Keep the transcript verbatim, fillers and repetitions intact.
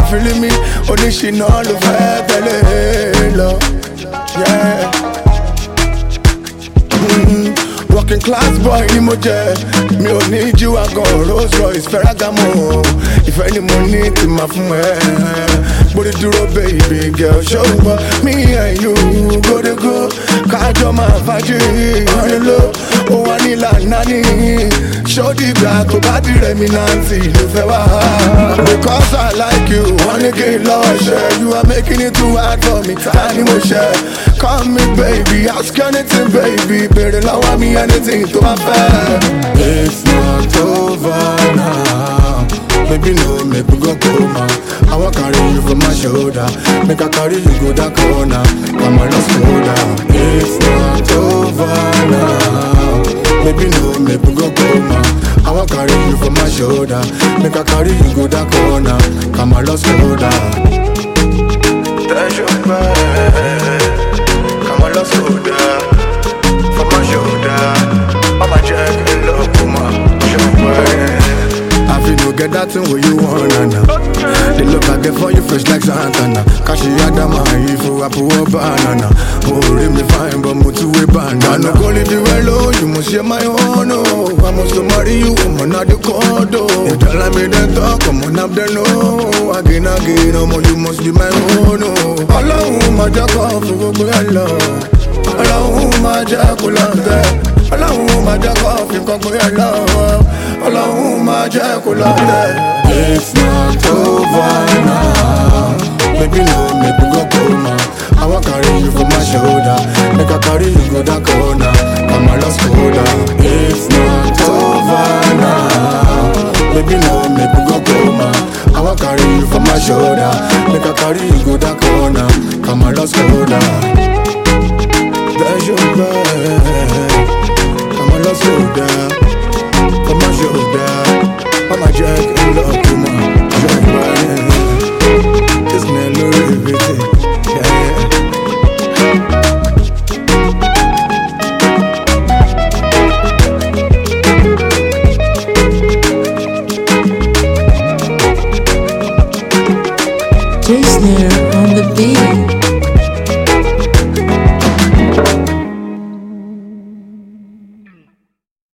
feeling me, oníṣìná ló fẹ́ tẹ̀lé lọ. Yeah. Mm-hmm. Working class boy ni mo jẹ́, mi ò ní jíwá gan Rolls Royce Ferragamo. Ìfẹ́ ni mo ní tí màá fún ẹ. Bóde dúró baby girl show up. Me and you go to go. Kájọ máa fàájì ọ̀rẹ́ ló. Ó wà ní lànà ní. Ṣódì gbà tó bá di rẹ̀mínàntì ló fẹ́ wá. Because I like you, wọ́n ní kí n lọ ṣe. You are making it too hard for me, ta ni mo ṣe? Call me baby, ask anything baby. Bèrè lọ́wọ́ mi anything tó bá fẹ́. It's not over now. Baby no, make me go coma. I wan carry you for my shoulder. Make I carry you go that corner. Come on, let's go down. It's not over now. Baby no, make me go coma. I wan carry you for my shoulder. Make I carry you go that corner. Come on, let's go down. That's your bed. Come on, let's go down. For my shoulder. I'm a jack and love, woman. Your bed. I feel you get that thing where you want, now. They look like they for you fresh like Santana. Kashi Adama, if you a poor banana. Oh, really me fine, but mo two way bandana. I no go leave you alone, you must share my own, oh. I must marry you, woman, not the condo. You tell me the talk, come on up there, no. Again, again, no more, you must be my own, oh. Allahumma jaka, fugo yalla. Allahumma jaka, lande. Allahumma jaka, fugo yalla. Allahumma jaka, lande. It's not over now. Baby no, make me go coma. I wan carry you for my shoulder. Make I carry you go that corner. Come on, let's go down. It's not over now. Baby no, make me go coma. I wan carry you for my shoulder. Make I carry you go that corner. Come on, let's go down. That's your bed. Come on, let's go down. For my shoulder. I'm a jack and love to my jack man. This man know everything. Yeah. J Snare on the beat.